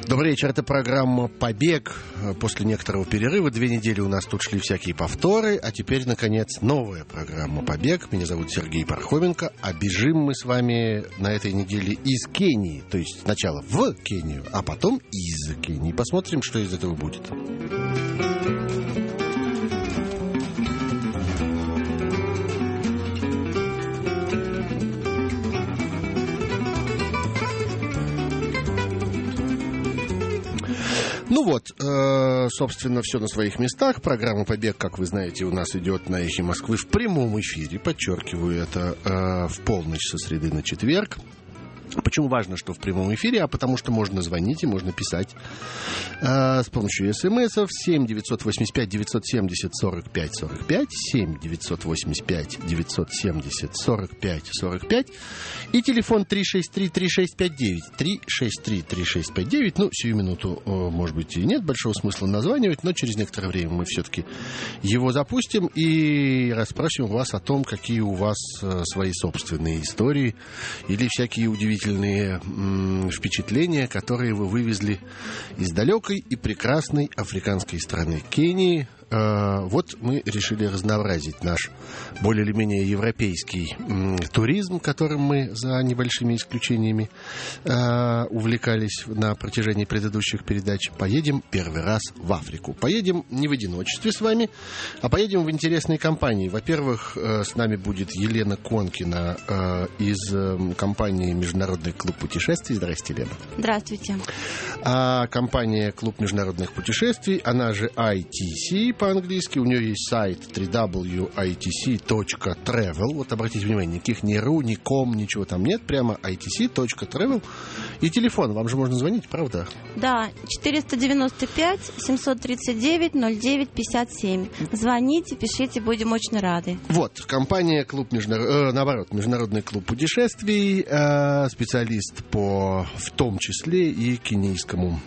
Добрый вечер, это программа «Побег». После некоторого перерыва 2 недели у нас тут шли всякие повторы, а теперь, наконец, новая программа «Побег». Меня зовут Сергей Пархоменко, а бежим мы с вами на этой неделе из Кении, то есть сначала в Кению, а потом из Кении. Посмотрим, что из этого будет. Ну вот, собственно, все на своих местах. Программа «Побег», как вы знаете, у нас идет на «Эхе Москвы» в прямом эфире. Подчеркиваю, это в полночь со среды на четверг. Почему важно, что в прямом эфире? А потому что можно звонить и можно писать с помощью смс-ов 7 985 970 45 45, 7 985 970 45 45 и телефон 363-3659, 363-3659. Ну, сию минуту, может быть, и нет большого смысла названивать, но через некоторое время мы все-таки его запустим и расспросим вас о том, какие у вас свои собственные истории или всякие удивительные впечатления, которые вы вывезли из далекой и прекрасной африканской страны Кении. Вот мы решили разнообразить наш более или менее европейский туризм, которым мы за небольшими исключениями увлекались на протяжении предыдущих передач. Поедем первый раз в Африку. Поедем не в одиночестве с вами, а поедем в интересной компании. Во-первых, с нами будет Елена Конкина из компании «Международный клуб путешествий». Здрасте, Елена. Здравствуйте. Компания «Клуб международных путешествий», она же ITC по-английски. У нее есть сайт www.itc.travel. Вот обратите внимание, никаких ни .ru, ни .com, ничего там нет. Прямо itc.travel. И телефон. Вам же можно звонить, правда? Да, 495-739-09-57. Звоните, пишите, будем очень рады. Вот, компания «Международный клуб путешествий», специалист по, в том числе, и кенийскому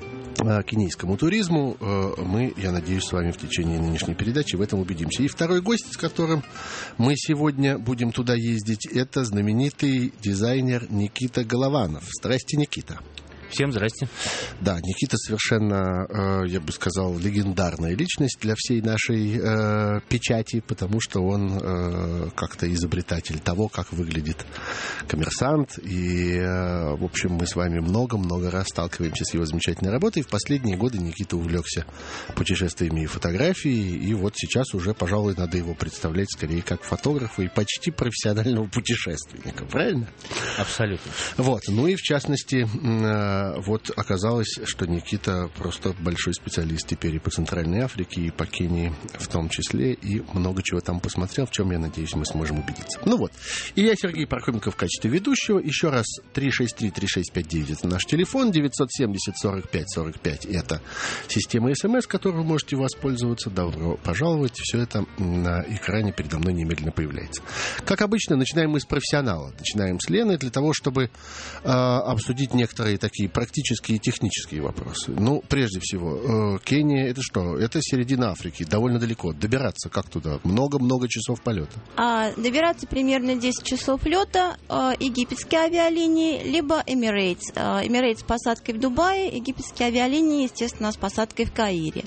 туризму. Мы, я надеюсь, с вами в течение нынешней передачи в этом убедимся. И второй гость, с которым мы сегодня будем туда ездить, это знаменитый дизайнер Никита Голованов. Здрасте, Никита. Всем здрасте. Да, Никита совершенно, я бы сказал, легендарная личность для всей нашей печати, потому что он как-то изобретатель того, как выглядит коммерсант. И, в общем, мы с вами много-много раз сталкиваемся с его замечательной работой. В последние годы Никита увлекся путешествиями и фотографией. И вот сейчас уже, пожалуй, надо его представлять скорее как фотографа и почти профессионального путешественника. Правильно? Абсолютно. Вот. Ну и, в частности, вот оказалось, что Никита просто большой специалист теперь и по Центральной Африке, и по Кении в том числе, и много чего там посмотрел, в чем, я надеюсь, мы сможем убедиться. Ну вот. И я, Сергей Пархоменко, в качестве ведущего. Еще раз, 363-3659 это наш телефон, 970-45-45 это система СМС, которой вы можете воспользоваться. Добро пожаловать. Все это на экране передо мной немедленно появляется. Как обычно, начинаем мы с профессионала. Начинаем с Лены для того, чтобы обсудить некоторые такие практические и технические вопросы. Ну, прежде всего, Кения — это что? Это середина Африки, довольно далеко. Добираться как туда? Много-много часов полета. Добираться примерно 10 часов лета. Египетские авиалинии, либо Emirates. Emirates с посадкой в Дубае, египетские авиалинии, естественно, с посадкой в Каире.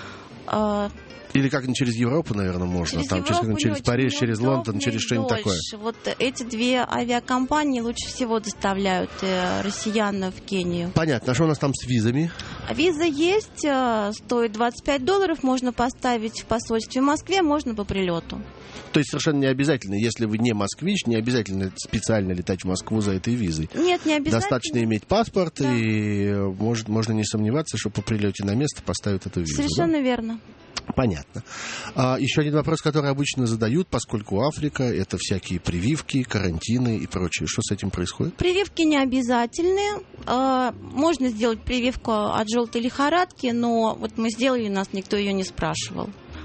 Или как-нибудь через Европу, наверное, можно. Через там Европу через Париж, через Лондон, через что-нибудь такое. Вот эти две авиакомпании лучше всего доставляют россиян в Кению. Понятно. А что у нас там с визами? Виза есть, стоит $25. Можно поставить в посольстве в Москве, можно по прилету. То есть совершенно не обязательно, если вы не москвич, не обязательно специально летать в Москву за этой визой. Нет, не обязательно. Достаточно иметь паспорт, да. И можно не сомневаться, что по прилете на место поставят эту визу. Совершенно верно. Понятно. Еще один вопрос, который обычно задают, поскольку Африка — это всякие прививки, карантины и прочее. Что с этим происходит? Прививки не обязательные. Можно сделать прививку от желтой лихорадки, но вот мы сделали, нас никто ее не спрашивал.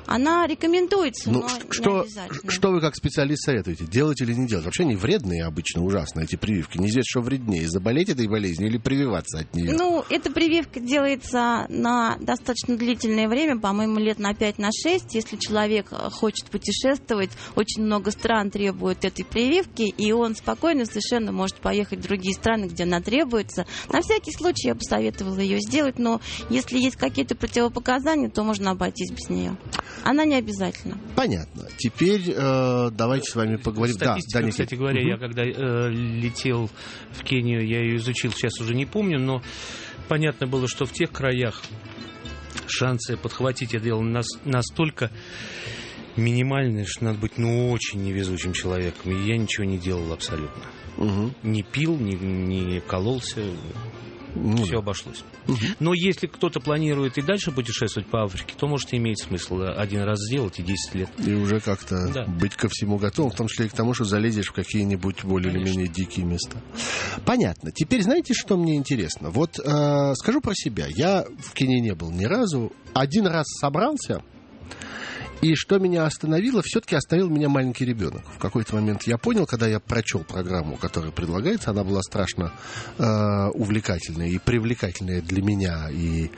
Она рекомендуется, но не обязательно. Что вы как специалист советуете? Делать или не делать? Вообще они вредные обычно, ужасно, эти прививки. Неизвестно, что вреднее, заболеть этой болезнью или прививаться от нее? Ну, эта прививка делается на достаточно длительное время, по-моему, лет на 5-6. Если человек хочет путешествовать, очень много стран требуют этой прививки, и он спокойно совершенно может поехать в другие страны, где она требуется. На всякий случай я бы советовала ее сделать, но если есть какие-то противопоказания, то можно обойтись без нее. Она не обязательна. Понятно. Теперь давайте с вами поговорим. Статистика, кстати говоря, я когда летел в Кению, я ее изучил, сейчас уже не помню, но понятно было, что в тех краях шансы подхватить это дело настолько минимальные, что надо быть очень невезучим человеком. И я ничего не делал абсолютно. Не пил, не кололся. Все обошлось. Но если кто-то планирует и дальше путешествовать по Африке, то, может, имеет смысл один раз сделать и 10 лет. И уже как-то быть ко всему готовым, в том числе и к тому, что залезешь в какие-нибудь более или менее дикие места. Понятно. Теперь знаете, что мне интересно? Вот скажу про себя. Я в Кении не был ни разу. Один раз собрался. И что меня остановило, все-таки остановил меня маленький ребенок. В какой-то момент я понял, когда я прочел программу, которая предлагается, она была страшно увлекательная и привлекательная для меня, и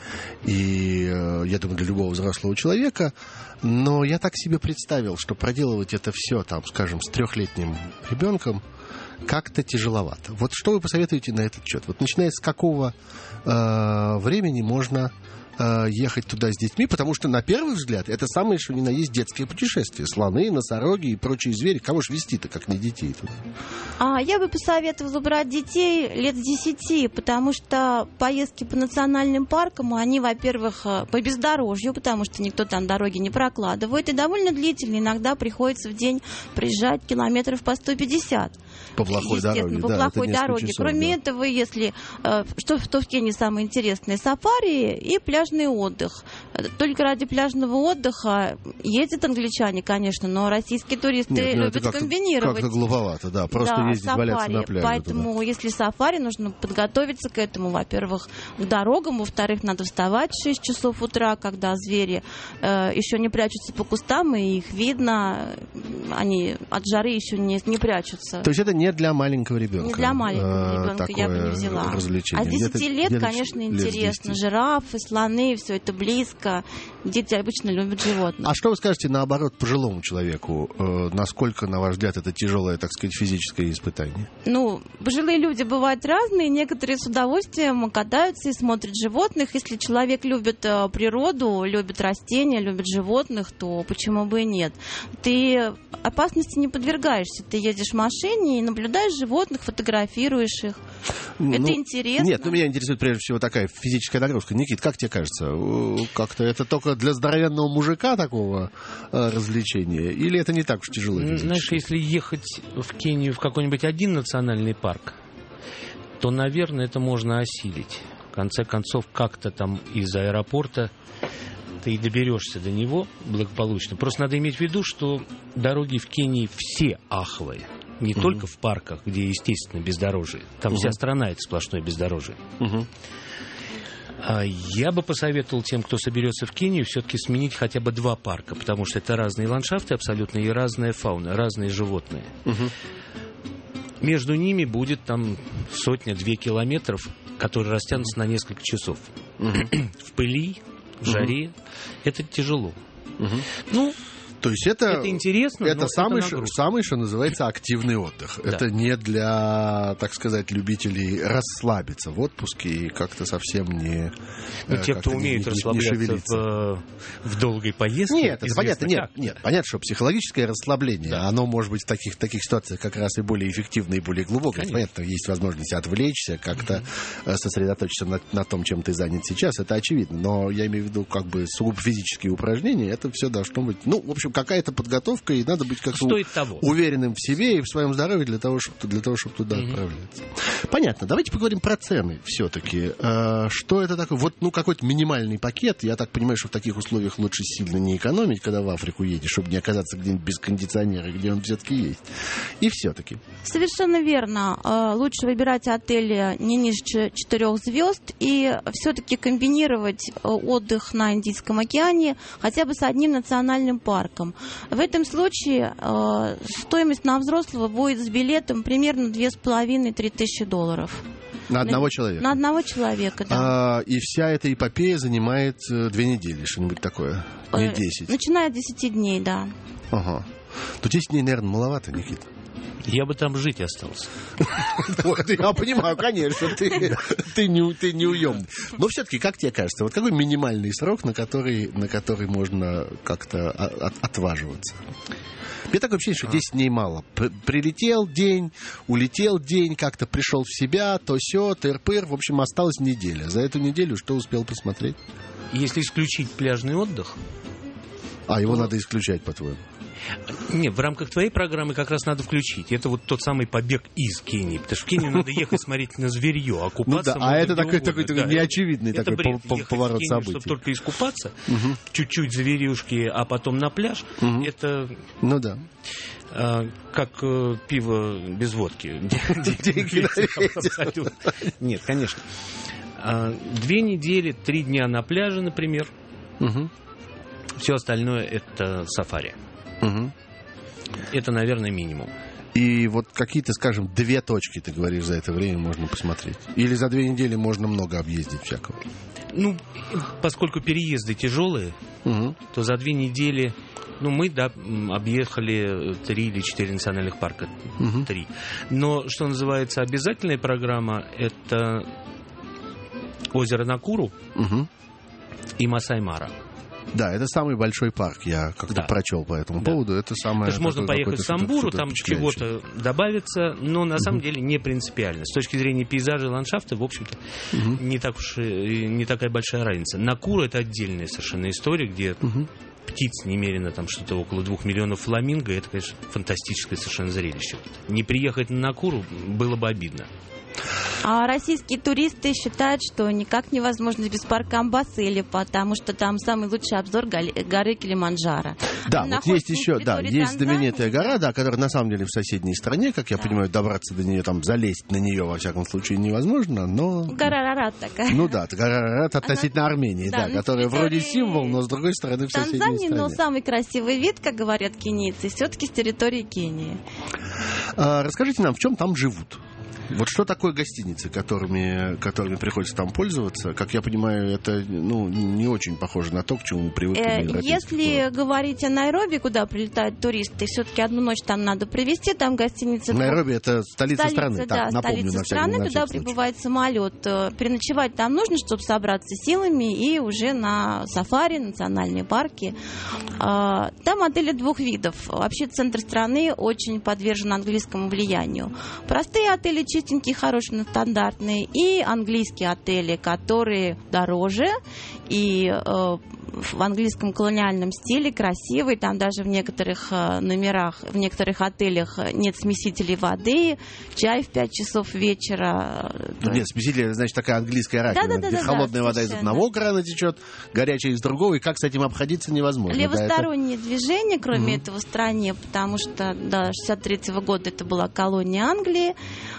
я думаю, для любого взрослого человека. Но я так себе представил, что проделывать это все, там, скажем, с 3-летним ребенком как-то тяжеловато. Вот что вы посоветуете на этот счет? Вот начиная с какого времени можно ехать туда с детьми, потому что, на первый взгляд, это самое, что ни на есть детское путешествие. Слоны, носороги и прочие звери. Кого ж везти-то, как не детей туда? Я бы посоветовала брать детей лет с 10, потому что поездки по национальным паркам, они, во-первых, по бездорожью, потому что никто там дороги не прокладывает, и довольно длительные. Иногда приходится в день проезжать километров по 150. По плохой дороге. По плохой дороге. Часов, кроме этого, если что в Кении самое интересное, сафари и пляжный отдых. Только ради пляжного отдыха ездят англичане, конечно, но российские туристы любят комбинировать. Как-то глуповато, да, просто ездить, сафари, валяться на пляже. Поэтому, туда. Если сафари, нужно подготовиться к этому, во-первых, к дорогам, во-вторых, надо вставать в 6 часов утра, когда звери еще не прячутся по кустам, и их видно, они от жары еще не прячутся. То есть это не для маленького ребенка? Не для маленького ребенка, я бы не взяла. А с 10 лет, конечно, интересно. Жирафы, слоны, все это близко. Дети обычно любят животных. А что вы скажете, наоборот, пожилому человеку? Насколько, на ваш взгляд, это тяжелое, так сказать, физическое испытание? Пожилые люди бывают разные. Некоторые с удовольствием катаются и смотрят животных. Если человек любит природу, любит растения, любит животных, то почему бы и нет? Ты опасности не подвергаешься. Ты едешь в машине и наблюдаешь животных, фотографируешь их. Это интересно. Нет, меня интересует прежде всего такая физическая нагрузка. Никит, как тебе кажется? Как-то это только для здоровенного мужика такого развлечения? Или это не так уж тяжело? Знаешь, если ехать в Кению в какой-нибудь один национальный парк, то, наверное, это можно осилить. В конце концов, как-то там из аэропорта ты и доберешься до него благополучно. Просто надо иметь в виду, что дороги в Кении все аховые. Не только в парках, где, естественно, бездорожье. Там вся страна — это сплошное бездорожье. Я бы посоветовал тем, кто соберется в Кению, все-таки сменить хотя бы 2 парка, потому что это разные ландшафты абсолютно и разная фауна, разные животные. Между ними будет там 100-2 километров, которые растянутся на несколько часов. В пыли, в жаре. Это тяжело. То есть это интересно, это самый, что называется, активный отдых. Да. Это не для, так сказать, любителей расслабиться в отпуске и как-то совсем не... те, кто умеют расслабляться в долгой поездке... Нет, это понятно. Нет, понятно, что психологическое расслабление, оно может быть в таких ситуациях как раз и более эффективное, и более глубокое. Понятно, есть возможность отвлечься, как-то сосредоточиться на том, чем ты занят сейчас. Это очевидно. Но я имею в виду как бы сугубо физические упражнения. Это все должно быть... в общем, общем, какая-то подготовка, и надо быть как-то уверенным в себе и в своем здоровье для того, чтобы туда отправляться. Понятно. Давайте поговорим про цены все-таки. Что это такое? Вот, какой-то минимальный пакет. Я так понимаю, что в таких условиях лучше сильно не экономить, когда в Африку едешь, чтобы не оказаться где-нибудь без кондиционера, где он все-таки есть. И все-таки. Совершенно верно. Лучше выбирать отели не ниже 4 звезд и все-таки комбинировать отдых на Индийском океане хотя бы с одним национальным парком. В этом случае стоимость на взрослого будет с билетом примерно 2,5-3 тысячи $. На одного человека? На одного человека, да. И вся эта эпопея занимает 2 недели, что-нибудь такое? Не 10? Начиная с 10 дней, да. Ага. То 10 дней, наверное, маловато, Никита. Я бы там жить остался. Вот, я понимаю, конечно, ты неуемный. Но все-таки, как тебе кажется, вот какой минимальный срок, на который можно как-то отваживаться? Мне такое ощущение, что 10 дней мало. Прилетел день, улетел день, как-то пришел в себя, то сё, тыр-пыр. В общем, осталась неделя. За эту неделю что успел посмотреть? Если исключить пляжный отдых... его надо исключать, по-твоему? Нет, в рамках твоей программы как раз надо включить. Это вот тот самый побег из Кении. Потому что в Кению надо ехать смотреть на зверье, а купаться... А это такой неочевидный такой поворот событий. Чтобы только искупаться, чуть-чуть зверюшки, а потом на пляж, это... Ну да. Как пиво без водки. Нет, конечно. 2 недели, 3 дня на пляже, например. Все остальное это сафари. Это, наверное, минимум. И вот какие-то, скажем, 2 точки, ты говоришь, за это время можно посмотреть? Или за 2 недели можно много объездить всякого? Поскольку переезды тяжелые, то за 2 недели... мы объехали 3 или 4 национальных парка. 3. Но, что называется, обязательная программа, это озеро Накуру и Масай-Мара. Да, это самый большой парк, я как-то прочел по этому поводу. Это самое... Потому что можно поехать в Самбуру, там чего-то добавится, но на самом деле не принципиально. С точки зрения пейзажа и ландшафта, в общем-то, не такая большая разница. Накуру — это отдельная совершенно история, где птиц немерено, там что-то около 2 миллионов фламинго. Это, конечно, фантастическое совершенно зрелище. Не приехать на Накуру было бы обидно. А российские туристы считают, что никак невозможно без парка Амбасели, потому что там самый лучший обзор горы Килиманджаро. Да, вот есть еще, есть знаменитая гора, которая на самом деле в соседней стране, как я понимаю, добраться до нее, там залезть на нее во всяком случае невозможно, но... Гора Арарат такая. Гора Арарат относительно Армении, которая вроде символ, но с другой стороны в соседней стране. Но самый красивый вид, как говорят кенийцы, все-таки с территории Кении. Расскажите нам, в чем там живут? Вот что такое гостиницы, которыми приходится там пользоваться? Как я понимаю, это не очень похоже на то, к чему мы привыкли. Если говорить о Найроби, куда прилетают туристы, все-таки 1 ночь там надо провести, там гостиница... Найроби — это столица страны, напомню, столица страны, куда прибывает самолет. Переночевать там нужно, чтобы собраться силами и уже на сафари, национальные парки. Там отели 2 видов. Вообще центр страны очень подвержен английскому влиянию. Простые отели, чистенькие, хорошие, стандартные, и английские отели, которые дороже и в английском колониальном стиле, красивый. Там даже в некоторых номерах, в некоторых отелях нет смесителей воды, чай в 5 часов вечера. Нет, смесители, значит, такая английская раковина, где холодная вода из одного крана течет, горячая из другого, и как с этим обходиться невозможно. Левостороннее движение, кроме этого, в стране, потому что до 1963 года это была колония Англии.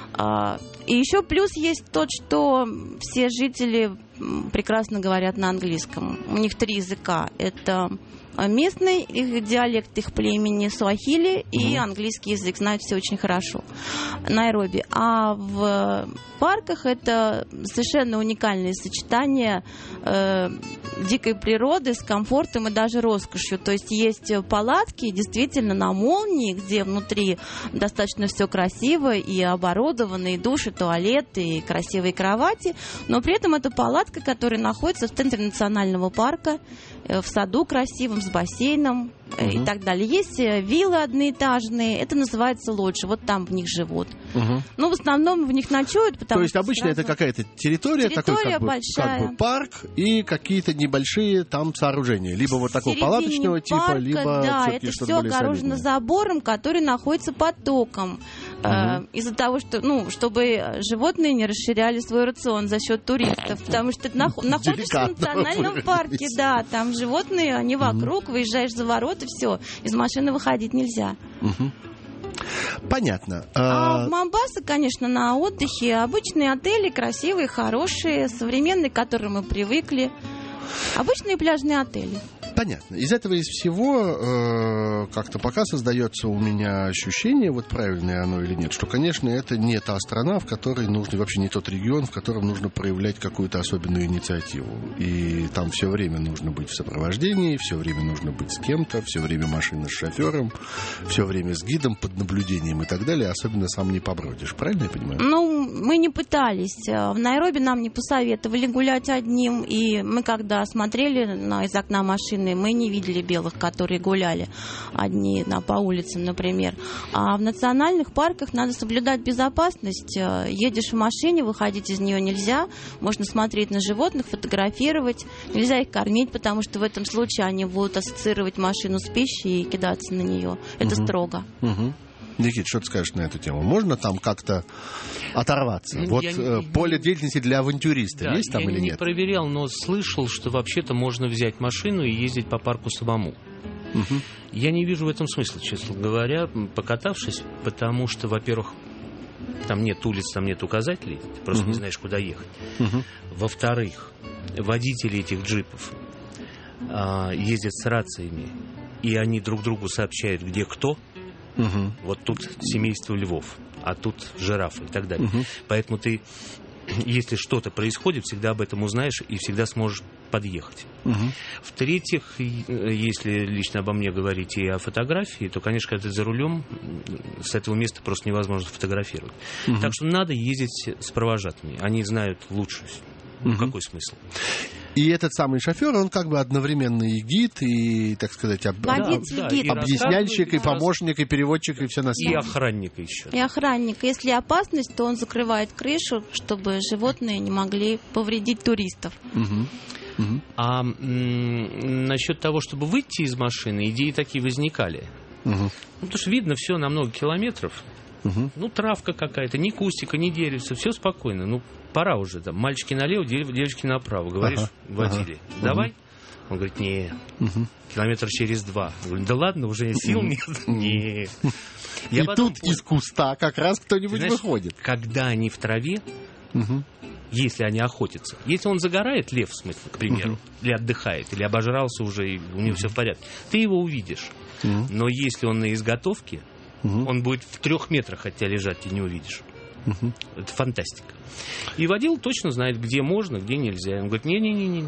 И еще плюс есть тот, что все жители прекрасно говорят на английском. У них 3 языка. Это местный их диалект, их племени суахили, и английский язык знают все очень хорошо. Найроби. А в парках это совершенно уникальное сочетание дикой природы с комфортом и даже роскошью. То есть есть палатки действительно на молнии, где внутри достаточно все красиво и оборудовано, и души, туалеты, и красивые кровати, но при этом это палатка, которая находится в центре национального парка. в саду красивом, с бассейном и так далее. Есть виллы одноэтажные, это называется лоджи, вот там в них живут. Но в основном в них ночуют, потому То есть что обычно это какая-то территория такой, как бы парк и какие-то небольшие там сооружения. Либо вот такого палаточного типа, парка, либо да, все-таки это что-то все более огорожено солидное. забором, который находится под током. Из-за того, что, чтобы животные не расширяли свой рацион за счет туристов, потому что ты находишься в национальном парке, да, там животные, они вокруг, выезжаешь за ворота, все, из машины выходить нельзя. Понятно. А в Момбаса, конечно, на отдыхе обычные отели, красивые, хорошие, современные, к которым мы привыкли. Обычные пляжные отели. Понятно. Из этого, из всего, как-то пока создается у меня ощущение, вот правильное оно или нет, что, конечно, это не та страна, в которой нужно, вообще не тот регион, в котором нужно проявлять какую-то особенную инициативу. И там все время нужно быть в сопровождении, все время нужно быть с кем-то, все время машина с шофером, все время с гидом, под наблюдением и так далее. Особенно сам не побродишь. Правильно я понимаю? Мы не пытались. В Найроби нам не посоветовали гулять одним, и мы, когда смотрели из окна машины, мы не видели белых, которые гуляли одни по улицам, например. А в национальных парках надо соблюдать безопасность. Едешь в машине, выходить из нее нельзя. Можно смотреть на животных, фотографировать. Нельзя их кормить, потому что в этом случае они будут ассоциировать машину с пищей и кидаться на нее. Это строго. Никит, что ты скажешь на эту тему? Можно там как-то оторваться? Поле деятельности для авантюриста есть там или нет? Я не проверял, но слышал, что вообще-то можно взять машину и ездить по парку самому. Я не вижу в этом смысла, честно говоря, покатавшись, потому что, во-первых, там нет улиц, там нет указателей, ты просто не знаешь, куда ехать. Во-вторых, водители этих джипов ездят с рациями, и они друг другу сообщают, где кто. Вот тут семейство львов, а тут жирафы и так далее. Поэтому ты, если что-то происходит, всегда об этом узнаешь и всегда сможешь подъехать. В-третьих, если лично обо мне говорить и о фотографии, то, конечно, когда ты за рулем, с этого места просто невозможно фотографировать. Так что надо ездить с провожатыми. Они знают лучше. Какой смысл? И этот самый шофер, он как бы одновременно и гид, и, так сказать, объясняльщик, и помощник, и переводчик, и все на свете. И охранник еще. И охранник. Если опасность, то он закрывает крышу, чтобы животные не могли повредить туристов. А насчет того, чтобы выйти из машины, идеи такие возникали. Потому что видно все на много километров. Травка какая-то, ни кустика, ни деревца, все спокойно. Пора уже, там, мальчики налево, девочки направо. Говоришь, водили, давай? Он говорит, не, километр через 2. Я говорю, да ладно, уже сил нет. Нет. И тут из куста как раз кто-нибудь выходит. Когда они в траве, если они охотятся, если он загорает, лев, в смысле, к примеру, или отдыхает, или обожрался уже, и у него все в порядке, ты его увидишь. Но если он на изготовке, он будет в 3 метрах от тебя лежать, ты не увидишь. Это фантастика. И водил точно знает, где можно, где нельзя. Он говорит, не-не-не.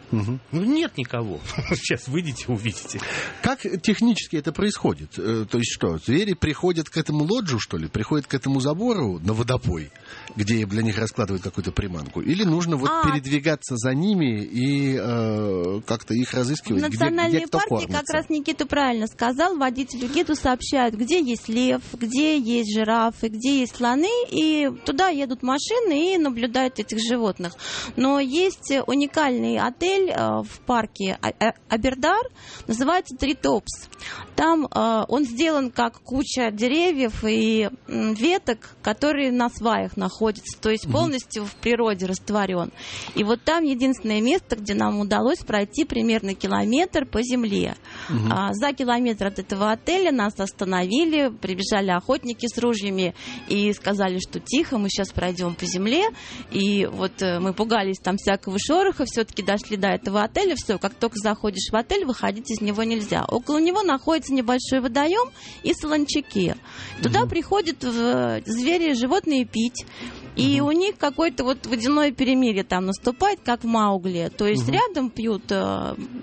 Нет никого. Сейчас выйдете, увидите. Как технически это происходит? То есть что, звери приходят к этому лоджу, что ли? Приходят к этому забору на водопой, где для них раскладывают какую-то приманку? Или нужно передвигаться за ними и как-то их разыскивать, где кто кормится? В национальные парки, как раз Никита правильно сказал, водителю гиду сообщают, где есть лев, где есть жирафы, где есть слоны, и туда едут машины и наблюдают этих животных. Но есть уникальный отель в парке Абердар, называется Тритопс. Там он сделан как куча деревьев и веток, которые на сваях находятся, то есть полностью в природе растворен. И вот там единственное место, где нам удалось пройти примерно километр по земле. За километр от этого отеля нас остановили, прибежали охотники с ружьями и сказали, что тихо, мы сейчас пройдем по земле. И вот мы пугались там всякого шороха, все-таки дошли до этого отеля, все, как только заходишь в отель, выходить из него нельзя. Около него находится небольшой водоем и солончаки. Туда приходят звери, животные пить. И у них какое-то вот водяное перемирие там наступает, как в Маугли. То есть рядом пьют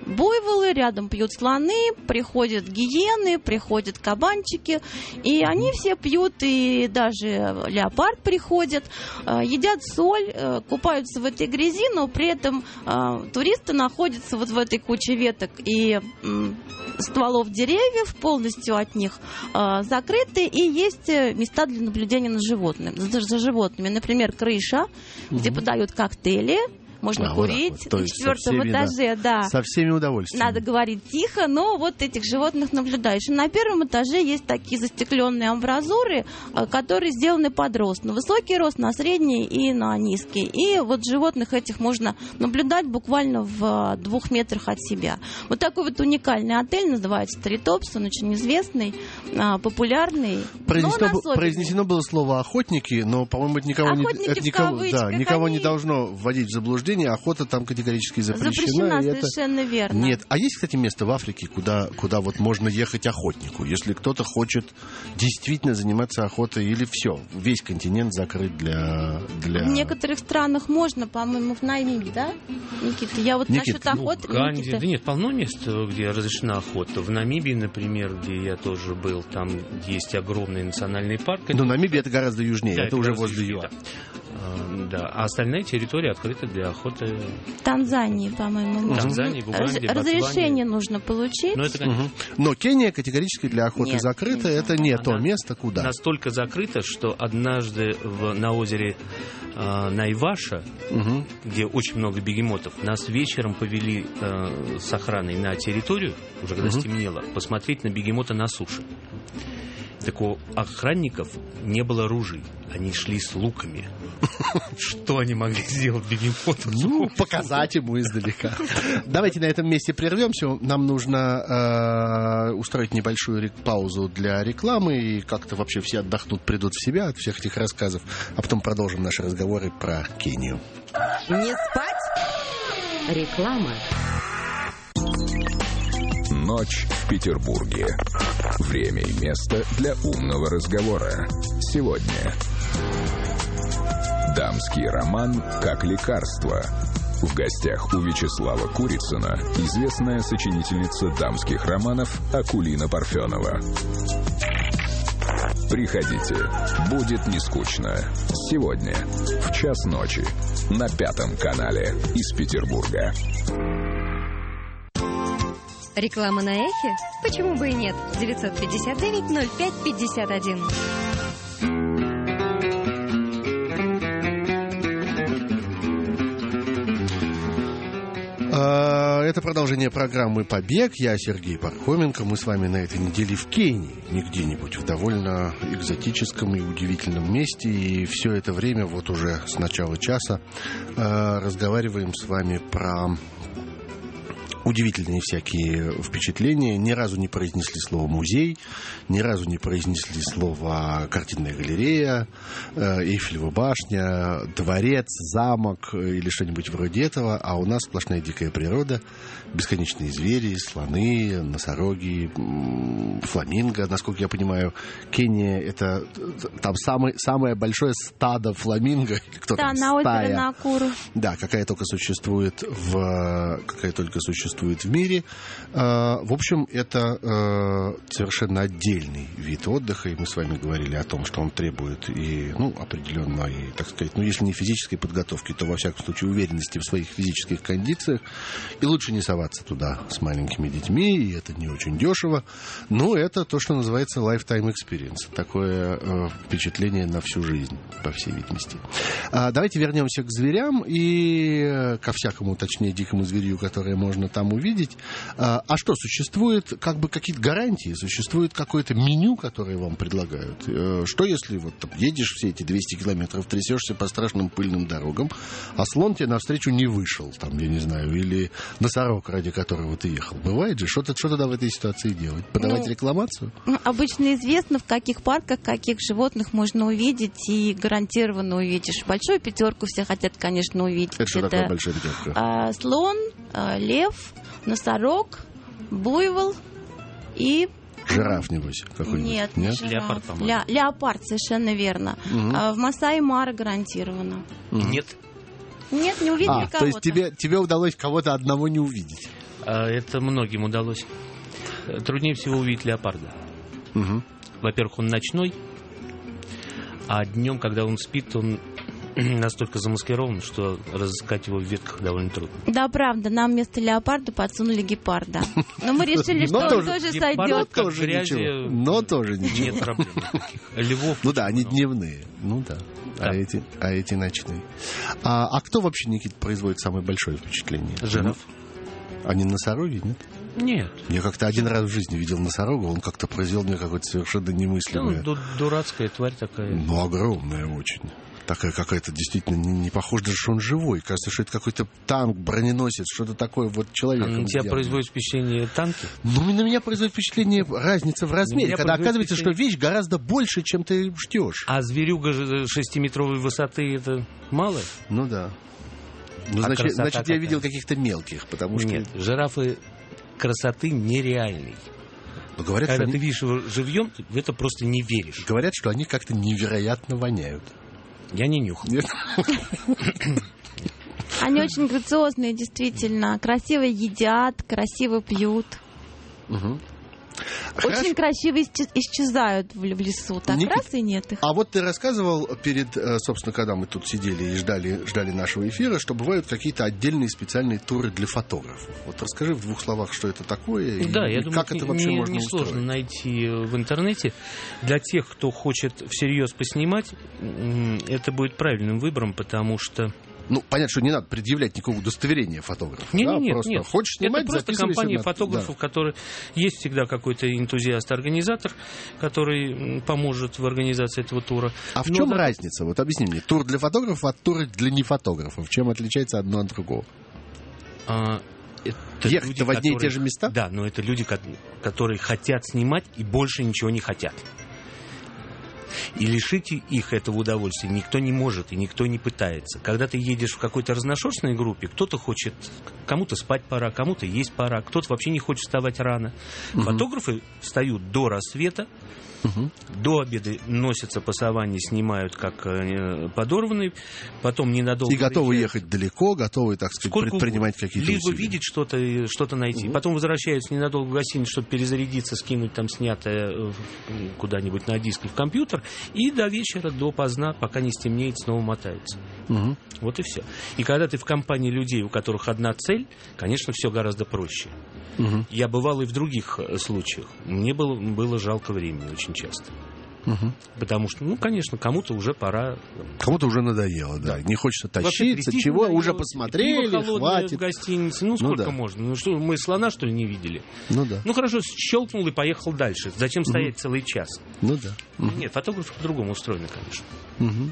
буйволы, рядом пьют слоны, приходят гиены, приходят кабанчики, и они все пьют, и даже леопард приходит, едят соль, купаются в этой грязи, но при этом туристы находятся вот в этой куче веток и стволов деревьев, полностью от них закрыты, и есть места для наблюдения за животными. Например, крыша, где подают коктейли, можно курить на 4-м этаже, да. Со всеми удовольствиями. Надо говорить тихо, но вот этих животных наблюдаешь. И на 1-м этаже есть такие застекленные амбразуры, которые сделаны под рост. На высокий рост, на средний и на низкий. И вот животных этих можно наблюдать буквально в 2 метрах от себя. Вот такой вот уникальный отель, называется Тритопс, он очень известный, популярный. Произнесено было слово «охотники», но, по-моему, это никого не должно вводить в заблуждение. Охота там категорически запрещена. Совершенно верно. Нет. А есть, кстати, место в Африке, куда вот можно ехать охотнику, если кто-то хочет действительно заниматься охотой, или все, весь континент закрыт для... В некоторых странах можно, по-моему, в Намибии, да, Никита? Я вот насчет охоты... Да нет, полно мест, где разрешена охота. В Намибии, например, где я тоже был, там есть огромный национальный парк. Но Намибия это гораздо южнее, да, это уже возле юга. Да, а остальная территория открыта для охоты. Танзании, по-моему. Танзании, в Уганде, разрешение нужно получить. Но Кения категорически для охоты закрыта. Это не то место, куда. Настолько закрыто, что однажды на озере Наиваша, где очень много бегемотов, нас вечером повели с охраной на территорию, уже когда стемнело, посмотреть на бегемота на суше. Так у охранников не было ружей. Они шли с луками. Что они могли сделать бегемоту? Показать ему издалека. Давайте на этом месте прервемся. Нам нужно устроить небольшую паузу для рекламы. И как-то вообще все отдохнут, придут в себя от всех этих рассказов. А потом продолжим наши разговоры про Кению. Не спать? Реклама. Ночь в Петербурге. Время и место для умного разговора. Сегодня. Дамский роман как лекарство. В гостях у Вячеслава Курицына известная сочинительница дамских романов Акулина Парфенова. Приходите, будет не скучно. Сегодня в 1:00 ночи на 5-м канале из Петербурга. Реклама на Эхе? Почему бы и нет? 959-05-51. Это продолжение программы «Побег». Я Сергей Пархоменко. Мы с вами на этой неделе в Кении. Не где-нибудь, в довольно экзотическом и удивительном месте. И все это время, вот уже с начала часа, разговариваем с вами про удивительные всякие впечатления. Ни разу не произнесли слово «музей», ни разу не произнесли слово «картинная галерея», «Эйфелева башня», «дворец», «замок» или что-нибудь вроде этого. А у нас сплошная дикая природа, бесконечные звери, слоны, носороги, фламинго. Насколько я понимаю, Кения — это там самое большое стадо фламинго. Или кто там, на озере Накуру. Да, какая только существует в мире. В общем, это совершенно отдельный вид отдыха, и мы с вами говорили о том, что он требует и, определенной, так сказать, если не физической подготовки, то, во всяком случае, уверенности в своих физических кондициях, и лучше не соваться туда с маленькими детьми, и это не очень дешево, но это то, что называется lifetime experience, такое впечатление на всю жизнь, по всей видимости. Давайте вернемся к зверям и ко всякому, точнее, дикому зверю, которое можно там увидеть. А что, существует какие-то гарантии? Существует какое-то меню, которое вам предлагают? Что если едешь все эти 200 километров, трясешься по страшным пыльным дорогам, а слон тебе навстречу не вышел, я не знаю, или носорог, ради которого ты ехал? Бывает же? Что тогда в этой ситуации делать? Подавать рекламацию? Обычно известно, в каких парках, каких животных можно увидеть, и гарантированно увидишь. Большую пятерку все хотят, конечно, увидеть. Это что такое большая пятерка? Слон, лев, носорог, буйвол и... Жираф, небось, какой-нибудь? Нет, не жираф. Леопард, по-моему. Леопард, совершенно верно. В Масаи-Мара гарантированно. Нет. Нет, не увидели кого-то. То есть тебе удалось кого-то одного не увидеть? Это многим удалось. Труднее всего увидеть леопарда. Угу. Во-первых, он ночной, а днем, когда он спит, он настолько замаскирован, что разыскать его в ветках довольно трудно. Да, правда, нам вместо леопарда подсунули гепарда. Но мы решили, что он тоже сойдет. Но тоже ничего. Нет проблем никаких. Львов. Ну да, они дневные. Ну да. А эти ночные. А кто вообще, Никита, производит самое большое впечатление? Жираф. Они носороги, нет? Нет. Я как-то один раз в жизни видел носорога, он как-то произвел мне какое-то совершенно немыслимое. Ну, дурацкая тварь такая. Ну, огромная очень. Такая какая-то действительно не похоже даже, что он живой. Кажется, что это какой-то танк, броненосец, что-то такое вот человек. На тебя производит впечатление танки? Ну, на меня производит впечатление разница в размере, когда оказывается, что вещь гораздо больше, чем ты ждешь. А зверюга 6-метровой высоты, это мало? Ну да. Ну, значит, я видел каких-то мелких, потому что... Нет, жирафы красоты нереальной. Но говорят, когда что ты видишь его живьем, ты в это просто не веришь. Говорят, что они как-то невероятно воняют. Я не нюхал. Они очень грациозные, действительно. Красиво едят, красиво пьют. Угу. Очень красиво исчезают в лесу. Так раз и нет их. А вот ты рассказывал перед, собственно, когда мы тут сидели и ждали нашего эфира, что бывают какие-то отдельные специальные туры для фотографов. Вот расскажи в 2 словах, что это такое, да, и я как думаю, это вообще можно не сложно устроить. найти в интернете. Для тех, кто хочет всерьез поснимать, это будет правильным выбором, потому что... Ну, понятно, что не надо предъявлять никакого удостоверения фотографа. Нет. Хочешь снимать, это просто компания фотографов, которые... Есть всегда какой-то энтузиаст-организатор, который поможет в организации этого тура. А в чем разница? Вот объясни мне. Тур для фотографов от тура для нефотографов. Чем отличается одно от другого? Ехать-то в одни и те же места? Да, но это люди, которые хотят снимать и больше ничего не хотят. И лишить их этого удовольствия никто не может и никто не пытается. Когда ты едешь в какой-то разношерстной группе, кто-то хочет, кому-то спать пора, кому-то есть пора, кто-то вообще не хочет вставать рано. Фотографы встают до рассвета, до обеда носятся по саванне, снимают как подорванные, потом ненадолго... И готовы ехать далеко, готовы, так сказать, предпринимать какие-то либо усилия. видеть что-то найти. Потом возвращаются ненадолго в гостиницу, чтобы перезарядиться, скинуть там снятое куда-нибудь на диск в компьютер, и до вечера, до поздна, пока не стемнеет, снова мотаются. Вот и все. И когда ты в компании людей, у которых одна цель, конечно, все гораздо проще. Я бывал и в других случаях. Мне было жалко времени очень часто. Потому что, конечно, кому-то уже пора... Кому-то уже надоело, да. Не хочется тащиться, чего, уже посмотрели, хватит. В гостинице, сколько можно? Ну что, мы слона, что ли, не видели? Ну да. Ну хорошо, щелкнул и поехал дальше. Зачем стоять целый час? Ну да. Нет, фотографы по-другому устроены, конечно.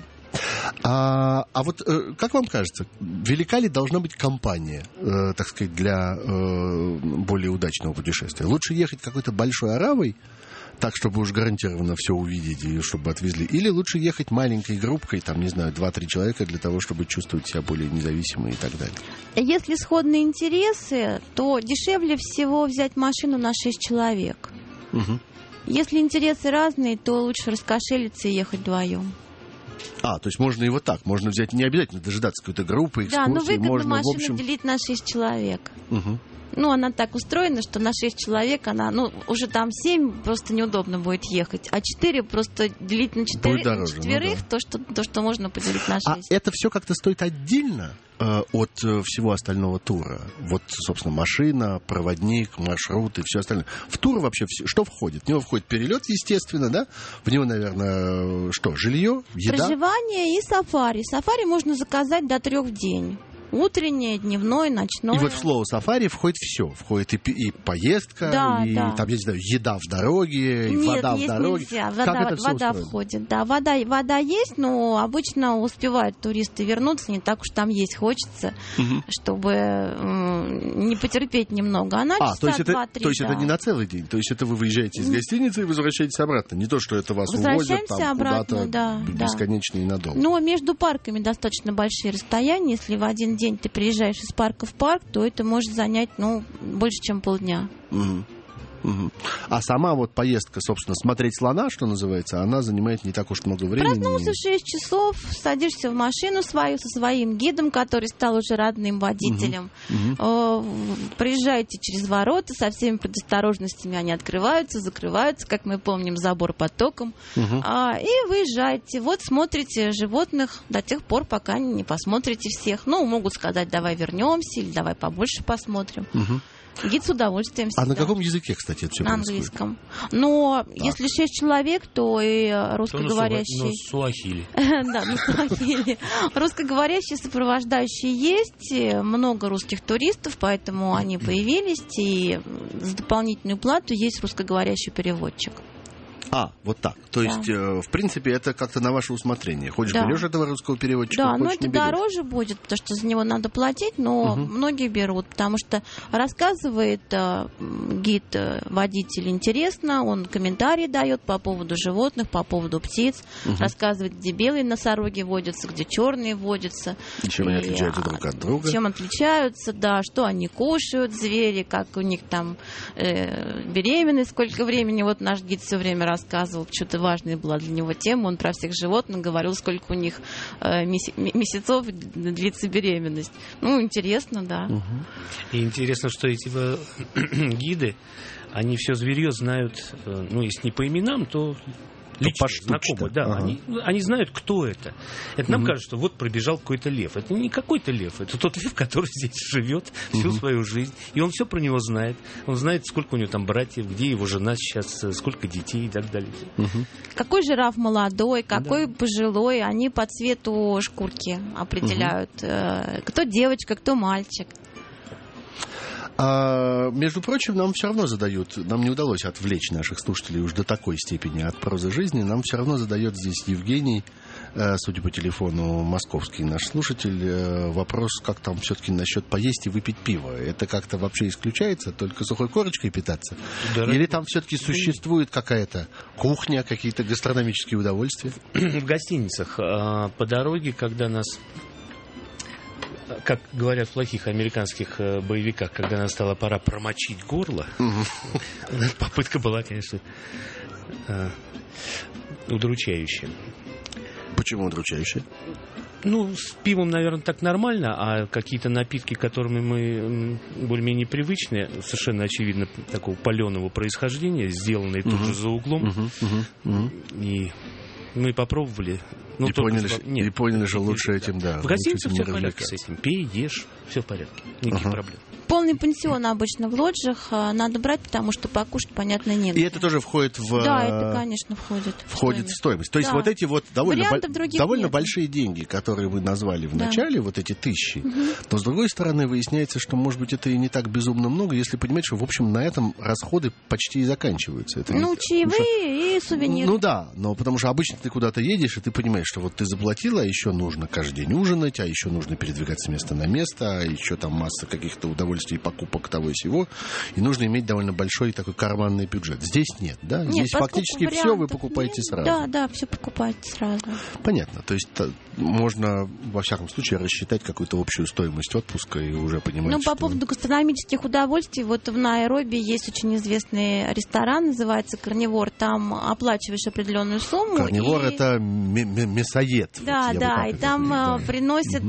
А вот как вам кажется, велика ли должна быть компания, так сказать, для более удачного путешествия? Лучше ехать какой-то большой оравой, так, чтобы уж гарантированно все увидеть и чтобы отвезли? Или лучше ехать маленькой группкой, там, не знаю, 2-3 человека для того, чтобы чувствовать себя более независимыми и так далее? Если сходные интересы, то дешевле всего взять машину на 6 человек. Если интересы разные, то лучше раскошелиться и ехать вдвоем. То есть можно и вот так. Можно взять, не обязательно дожидаться какой-то группы, экскурсии. Да, но выгодно можно, машину в общем... делить на 6 человек. Ну, она так устроена, что на 6 человек она, уже там 7 просто неудобно будет ехать, а 4 просто делить на 4, дороже, на 4 то, что можно поделить на 6. А это все как-то стоит отдельно от всего остального тура? Вот, собственно, машина, проводник, маршрут и все остальное. В тур вообще что входит? В него входит перелет, естественно, да? В него, наверное, жилье, еда? Проживание и сафари. Сафари можно заказать до 3 в день. Утреннее, дневное, ночное. И вот в слово «сафари» входит все. Входит и поездка, там, я не знаю, еда в дороге, вода в дороге. Нельзя. Вода входит. Да, вода есть, но обычно успевают туристы вернуться, не так уж там есть хочется, чтобы не потерпеть немного. То есть это не на целый день. То есть это вы выезжаете из гостиницы и возвращаетесь обратно. Не то, что это вас увозят там куда-то бесконечно и надолго. Но между парками достаточно большие расстояния. Если в один день ты приезжаешь из парка в парк, то это может занять, больше, чем полдня. А сама вот поездка, собственно, смотреть слона, что называется, она занимает не так уж много времени. Проснулся в 6 часов, садишься в машину свою со своим гидом, который стал уже родным водителем. Приезжаете через ворота, со всеми предосторожностями они открываются, закрываются, как мы помним, забор потоком. И выезжаете. Вот смотрите животных до тех пор, пока не посмотрите всех. Ну, могут сказать, давай вернемся или давай побольше посмотрим. Гид с удовольствием всегда. А на каком языке, кстати, это все на происходит? английском. Но если 6 человек, то и русскоговорящие... На суахили. Да, на суахили. Русскоговорящие сопровождающие есть, много русских туристов, поэтому они появились, и за дополнительную плату есть русскоговорящий переводчик. Вот так. То есть, в принципе, это как-то на ваше усмотрение. Хочешь, берешь этого русского переводчика, да, хочешь, но это не берешь. дороже будет, потому что за него надо платить, но многие берут, потому что рассказывает гид, водитель интересно, он комментарии дает по поводу животных, по поводу птиц, рассказывает, где белые носороги водятся, где черные водятся. И чем они отличаются друг от друга. Чем отличаются, да, что они кушают, звери, как у них там беременность, сколько времени. Вот наш гид все время рассказывал, что-то важная была для него тема, он про всех животных говорил, сколько у них месяцев длится беременность. Ну, интересно, да. И интересно, что эти гиды, они все зверье знают, ну, если не по именам, то лично, знакомы, да, они знают, кто это. Это нам кажется, что вот пробежал какой-то лев. Это не какой-то лев, это тот лев, который здесь живет всю свою жизнь. И он все про него знает. Он знает, сколько у него там братьев, где его жена сейчас, сколько детей и так далее. Какой жираф молодой, какой пожилой, они по цвету шкурки определяют. Кто девочка, кто мальчик. Между прочим, нам все равно задают, нам не удалось отвлечь наших слушателей уж до такой степени от прозы жизни, нам все равно задает здесь Евгений, судя по телефону, московский наш слушатель, вопрос, как там все-таки насчет поесть и выпить пиво. Это как-то вообще исключается, только сухой корочкой питаться? Или там все-таки существует какая-то кухня, какие-то гастрономические удовольствия? В гостиницах по дороге, когда нас... Как говорят в плохих американских боевиках, когда настала пора промочить горло, попытка была, конечно, удручающая. Почему удручающая? Ну, с пивом, наверное, так нормально, а какие-то напитки, которыми мы более-менее привычны, совершенно очевидно, такого паленого происхождения, сделанные тут же за углом, и мы попробовали... Ну, и поняли, что лучше этим, да. В гостинице все в порядке с этим. Пей, ешь, все в порядке. Никаких проблем. Полный пансион обычно в лоджиях надо брать, потому что покушать, понятно, нет. И это тоже входит в... Да, это, конечно, входит в стоимость. То есть вот эти вот довольно большие деньги, которые вы назвали в начале, вот эти 1000. Но, с другой стороны, выясняется, что, может быть, это и не так безумно много, если понимать, что, в общем, на этом расходы почти и заканчиваются. Это чаевые и сувениры. Ну да, но потому что обычно ты куда-то едешь, и ты понимаешь, что вот ты заплатила, а еще нужно каждый день ужинать, а еще нужно передвигаться с места на место, а еще там масса каких-то удовольствий, покупок того и сего, и нужно иметь довольно большой такой карманный бюджет. Здесь нет, да? Нет, здесь фактически все вы покупаете сразу. Да, все покупаете сразу. Понятно, то есть можно, во всяком случае, рассчитать какую-то общую стоимость отпуска и уже понимать, по поводу гастрономических удовольствий, вот в Найроби есть очень известный ресторан, называется «Карнивор», там оплачиваешь определенную сумму. «Карнивор» — это мясоед. Да, и там приносят,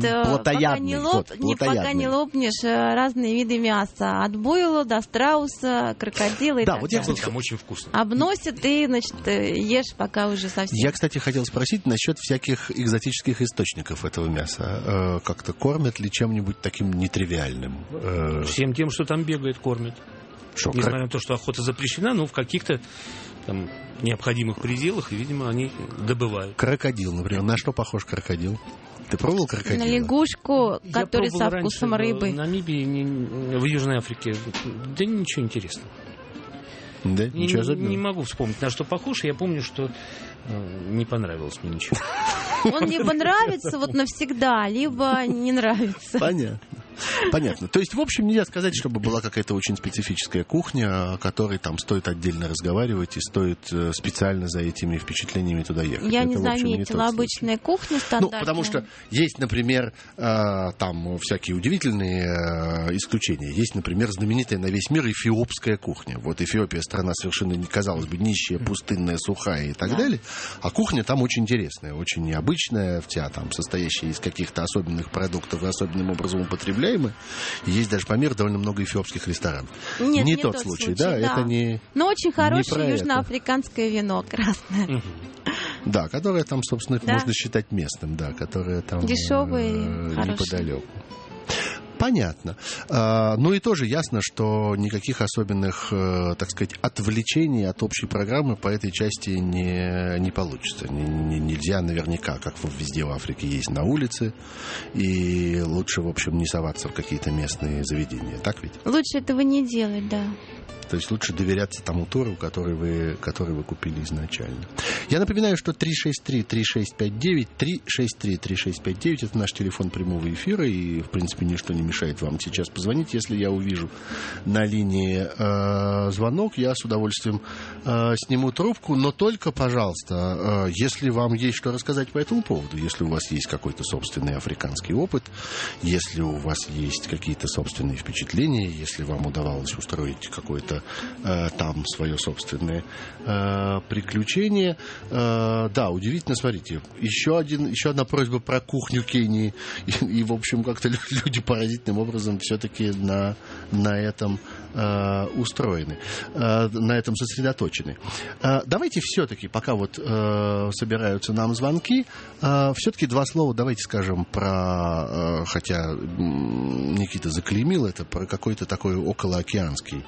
пока не лопнешь, разные виды мяса. От буйла до страуса, крокодила и так далее. Вот там очень вкусно. Обносят и, ешь, пока уже совсем. Я, кстати, хотел спросить насчет всяких экзотических источников этого мяса. Как-то кормят ли чем-нибудь таким нетривиальным? Всем тем, что там бегает, кормят. Несмотря на то, что охота запрещена, но в каких-то там необходимых пределах, и, видимо, они добывают. Крокодил, например. На что похож крокодил? Ты пробовал крокодила? На лягушку, которая со вкусом рыбы. В Намибии, в Южной Африке. Да ничего интересного. Да? Ничего особенного? Не могу вспомнить, на что похож. Я помню, что не понравилось мне ничего. Он либо нравится вот навсегда, либо не нравится. Понятно. Понятно. То есть, в общем, нельзя сказать, чтобы была какая-то очень специфическая кухня, о которой там стоит отдельно разговаривать и стоит специально за этими впечатлениями туда ехать. Я Это, не в общем, заметила обычная кухня стандартная. Ну, потому что есть, например, там всякие удивительные исключения. Есть, например, знаменитая на весь мир эфиопская кухня. Вот Эфиопия страна совершенно, казалось бы, нищая, пустынная, сухая и так далее. А кухня там очень интересная, очень необычная, вся там состоящая из каких-то особенных продуктов и особенным образом употребляемая. Есть даже по миру довольно много эфиопских ресторанов. Нет, не тот случай, да? Это не. Но очень хорошее не южноафриканское вино красное. Да, которое там, собственно, можно считать местным, да, которое там дешевое и неподалеку. Понятно. Ну и тоже ясно, что никаких особенных, так сказать, отвлечений от общей программы по этой части не получится. Нельзя наверняка, как везде в Африке есть на улице, и лучше, в общем, не соваться в какие-то местные заведения. Так ведь? Лучше этого не делать, да. То есть лучше доверяться тому туру, который вы купили изначально. Я напоминаю, что 363-3659, 363-3659 это наш телефон прямого эфира, и, в принципе, ничто не мешает вам сейчас позвонить. Если я увижу на линии звонок, я с удовольствием сниму трубку, но только, пожалуйста, если вам есть что рассказать по этому поводу, если у вас есть какой-то собственный африканский опыт, если у вас есть какие-то собственные впечатления, если вам удавалось устроить какое-то там свое собственное приключение. Да, удивительно, смотрите, еще одна просьба про кухню Кении. И в общем, как-то люди поразительным образом все-таки на этом устроены, на этом сосредоточены. Давайте все-таки, пока вот собираются нам звонки, все-таки два слова давайте скажем про, хотя Никита заклеймил это, про какой-то такой околоокеанский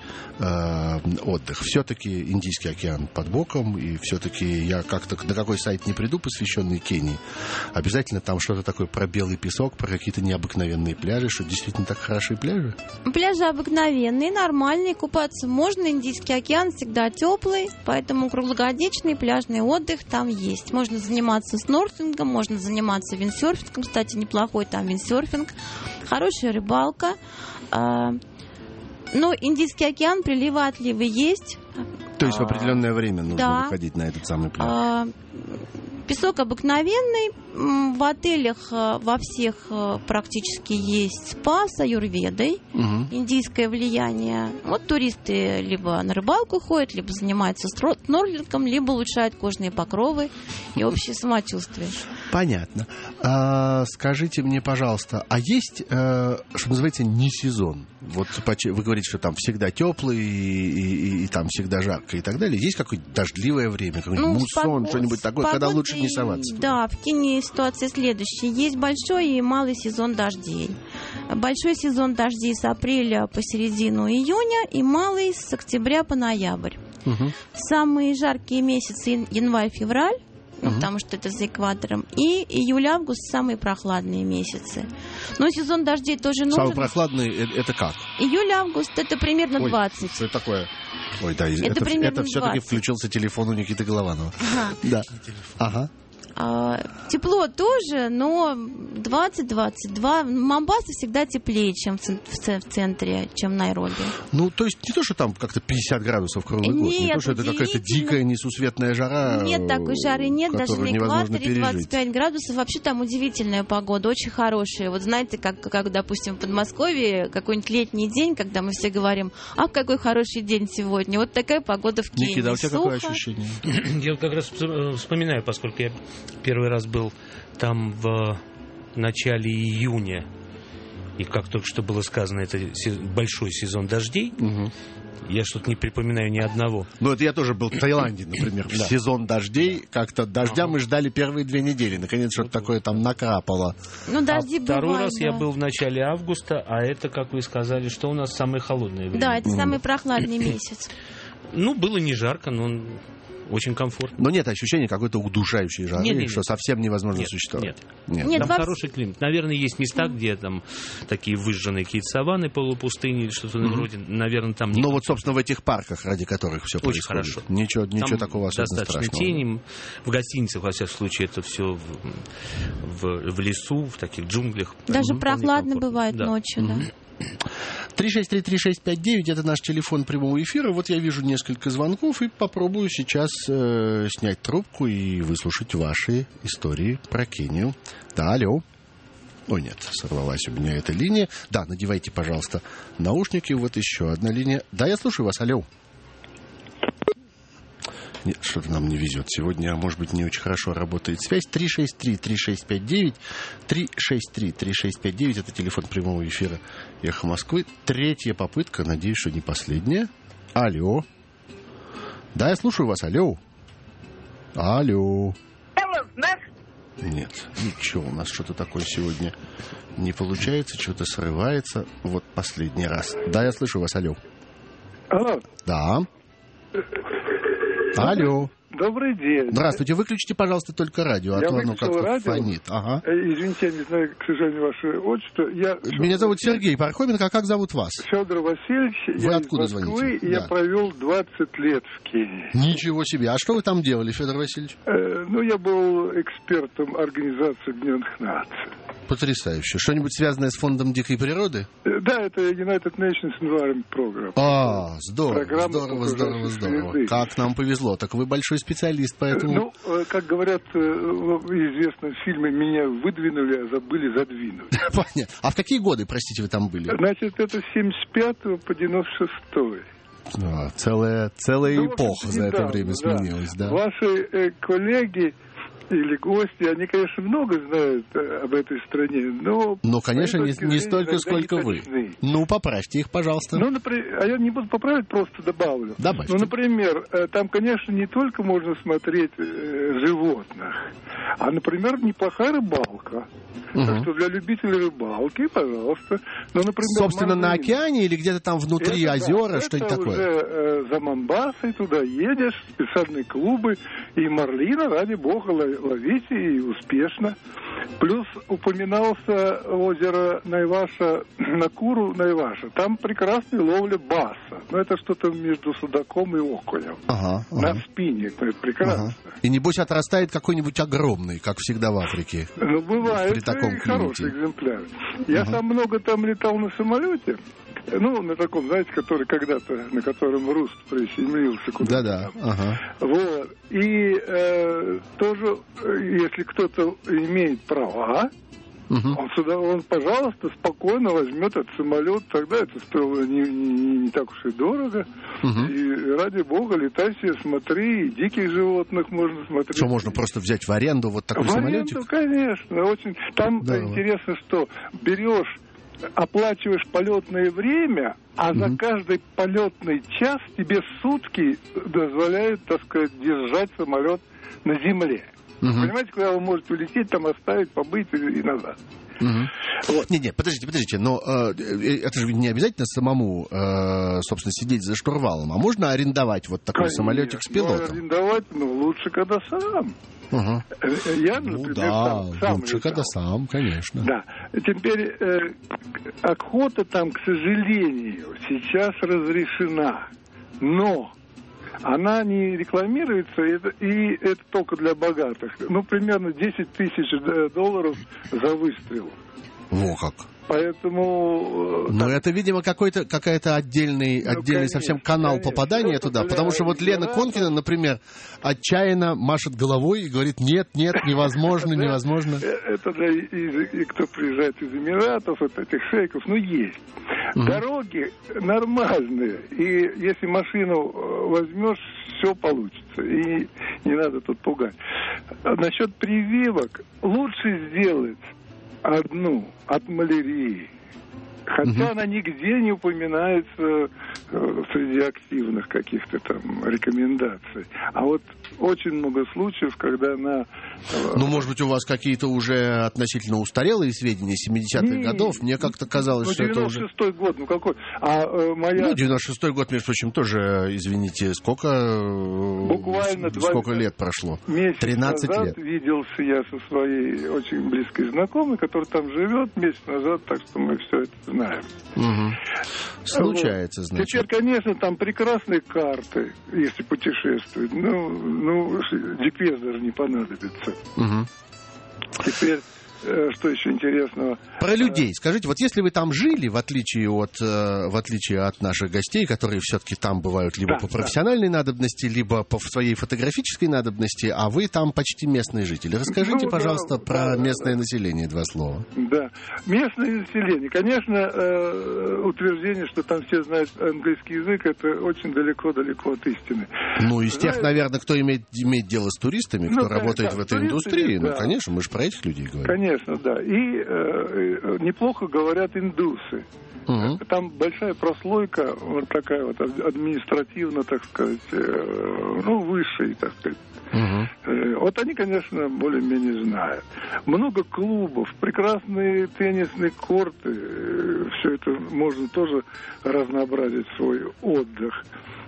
отдых. Все-таки Индийский океан под боком, и все-таки я как-то на какой сайт не приду, посвященный Кении, обязательно там что-то такое про белый песок, про какие-то необыкновенные пляжи, что действительно так хорошие пляжи. Пляжи обыкновенные, нормальные, купаться можно, Индийский океан всегда теплый, поэтому круглогодичный пляжный отдых там есть. Можно заниматься снорклингом, можно заниматься виндсерфингом, кстати, неплохой там виндсерфинг, хорошая рыбалка. Но Индийский океан, приливы, отливы есть. То есть в определенное время нужно выходить на этот самый пляж. Песок обыкновенный. В отелях во всех практически есть спа с аюрведой. Индийское влияние. Вот туристы либо на рыбалку ходят, либо занимаются снорклингом, либо улучшают кожные покровы и общее самочувствие. Понятно. Скажите мне, пожалуйста, а есть, что называется, не сезон? Вот вы говорите, что там всегда теплый и там всегда жарко и так далее. Есть какое-то дождливое время, какой-нибудь муссон, что-нибудь такое, когда лучше не соваться? Да, в Кении ситуация следующая. Есть большой и малый сезон дождей. Большой сезон дождей с апреля по середину июня и малый с октября по ноябрь. Самые жаркие месяцы январь-февраль, потому что это за экватором, и июль-август самые прохладные месяцы. Но сезон дождей тоже нужен. Самый прохладный это как? Июль-август это примерно 20. Что это такое? Ой, да, это все-таки включился телефон у Никиты Голованова. Да. Ага. Тепло тоже, но 20-22. Момбаса всегда теплее, чем в центре, чем Найроби. Ну, то есть не то, что там как-то 50 градусов круглый год, не то, что это какая-то дикая, несусветная жара. Нет такой жары, нет, даже на экваторе 25 градусов. Вообще там удивительная погода, очень хорошая. Вот знаете, как допустим, в Подмосковье какой-нибудь летний день, когда мы все говорим, какой хороший день сегодня. Вот такая погода в Кении. Никита, а у тебя какое ощущение? Я как раз вспоминаю, поскольку я первый раз был там в начале июня, и как только что было сказано, это большой сезон дождей. Я что-то не припоминаю ни одного. Ну, это я тоже был в Таиланде, например, в сезон дождей. Как-то дождя мы ждали первые 2 недели. Наконец, что-то такое там накрапало. Ну, дожди бывают, второй раз я был в начале августа, а это, как вы сказали, что у нас самое холодное время. Да, это самый прохладный месяц. Ну, было не жарко, но Очень комфортно. Но нет ощущения какой-то удушающей жары, что совсем невозможно существовать. Нет. Там хороший климат. Наверное, есть места, где там такие выжженные какие-то саванны, полупустыни или что-то вроде. Наверное, там... Но вот, собственно, в этих парках, ради которых все очень происходит. Хорошо. Ничего такого особенно достаточно страшного. тени. В гостиницах, во всяком случае, это все в лесу, в таких джунглях. Даже прохладно бывает ночью, да. 3633659 это наш телефон прямого эфира. Вот я вижу несколько звонков и попробую сейчас снять трубку и выслушать ваши истории про Кению. Да, алло. Ой, нет, сорвалась у меня эта линия. Да, надевайте, пожалуйста, наушники. Вот еще одна линия. Да, я слушаю вас, алло. Нет, что-то нам не везет. Сегодня, может быть, не очень хорошо работает связь. 363-3659. 363-3659. Это телефон прямого эфира «Эхо Москвы». Третья попытка. Надеюсь, что не последняя. Алло. Да, я слушаю вас. Алло. Алло. Нет, ничего. У нас что-то такое сегодня не получается. Что-то срывается. Вот последний раз. Да, я слышу вас. Алло. Алло. Да. Алло. Добрый день. Здравствуйте. Выключите, пожалуйста, только радио, а то оно как-то фонит. Ага. Извините, я не знаю, к сожалению, ваше отчество. Меня зовут Сергей Пархоменко, а как зовут вас? Федор Васильевич. Вы откуда звоните? Я провел 20 лет в Кении. Ничего себе. А что вы там делали, Федор Васильевич? Я был экспертом Организации Объединенных Наций. Потрясающе. Что-нибудь связанное с Фондом дикой природы? Да, это United Nations Environment Program. Здорово. Как нам повезло. Так вы большой специалист, поэтому... Как говорят в известном фильме, меня выдвинули, а забыли задвинуть. Понятно. А в какие годы, простите, вы там были? Значит, это с 75 по 96. Целая эпоха за это время сменилась, да. Ваши коллеги или гости, они, конечно, много знают об этой стране, но... Ну, конечно, не столько, сколько вы. Ну, поправьте их, пожалуйста. Например, я не буду поправить, просто добавлю. Добавьте. Например, там, конечно, не только можно смотреть животных, а, например, неплохая рыбалка. Так что для любителей рыбалки, пожалуйста. Собственно, на океане или где-то там внутри озера, что-нибудь такое? Это уже за Момбасой туда едешь, специальные клубы, и марлина, ради бога, ловите, и успешно. Плюс упоминался озеро Найваша, Накуру Найваша. Там прекрасная ловля баса. Но это что-то между судаком и окунем. На спине. Это прекрасно. И небось отрастает какой-нибудь огромный, как всегда в Африке. Бывает и хороший экземпляр. Я сам много там летал на самолете. На таком, знаете, который когда-то, на котором Руст приземлился куда-то. Да. Вот. И тоже, если кто-то имеет права, он, пожалуйста, спокойно возьмет этот самолет. Тогда это стоило не так уж и дорого. И ради бога, летай себе, смотри, и диких животных можно смотреть. Что, можно просто взять в аренду вот такой самолетик? В аренду, конечно. Очень. Там интересно, что берешь, оплачиваешь полетное время, а за каждый полетный час тебе сутки дозволяют, так сказать, держать самолет на земле. Понимаете, куда вы можете улететь, там оставить, побыть и назад. Вот. Не, подождите, но это же не обязательно самому, собственно, сидеть за штурвалом, а можно арендовать вот такой самолетик с пилотом? Арендовать, лучше, когда сам. Я, например, сам лучше, летал. когда сам, конечно. Да. Теперь охота там, к сожалению, сейчас разрешена, но она не рекламируется, и это только для богатых. Примерно 10 тысяч долларов за выстрел. Во как. Поэтому... это, видимо, какая-то отдельный совсем канал попадания туда, потому что вот Лена Конкина, например, отчаянно машет головой и говорит, нет, невозможно. Это для кто приезжает из Эмиратов, от этих шейков, есть. Дороги нормальные, и если машину возьмешь, все получится, и не надо тут пугать. Насчет прививок лучше сделать одну от малярии. Хотя она нигде не упоминается среди активных каких-то там рекомендаций. А вот очень много случаев, когда на... Ну, может быть, у вас какие-то уже относительно устарелые сведения 70-х годов? Мне как-то казалось, что это уже... 96-й год, ну какой? Ну, 96-й год, между прочим, тоже, извините, сколько лет прошло? 13 назад лет. Виделся я со своей очень близкой знакомой, которая там живет месяц назад, так что мы все это знаем. Угу. Случается, значит. Теперь, конечно, там прекрасные карты, если путешествовать. Ну, GPS даже не понадобится. Угу. Теперь, что еще интересного? Про людей. Скажите, вот если вы там жили, в отличие от наших гостей, которые все-таки там бывают либо по профессиональной надобности, либо по своей фотографической надобности, а вы там почти местные жители. Расскажите, пожалуйста, про местное население, 2 слова. Да. Местное население. Конечно, утверждение, что там все знают английский язык, это очень далеко-далеко от истины. Ну, из тех, наверное, кто имеет дело с туристами, кто работает в этой индустрии, ну, конечно, мы же про этих людей говорим. Конечно, да. И неплохо говорят индусы. Угу. Там большая прослойка, вот такая вот административно, так сказать, высшая, так сказать. Угу. Вот они, конечно, более-менее знают. Много клубов, прекрасные теннисные корты. Все это можно тоже разнообразить свой отдых.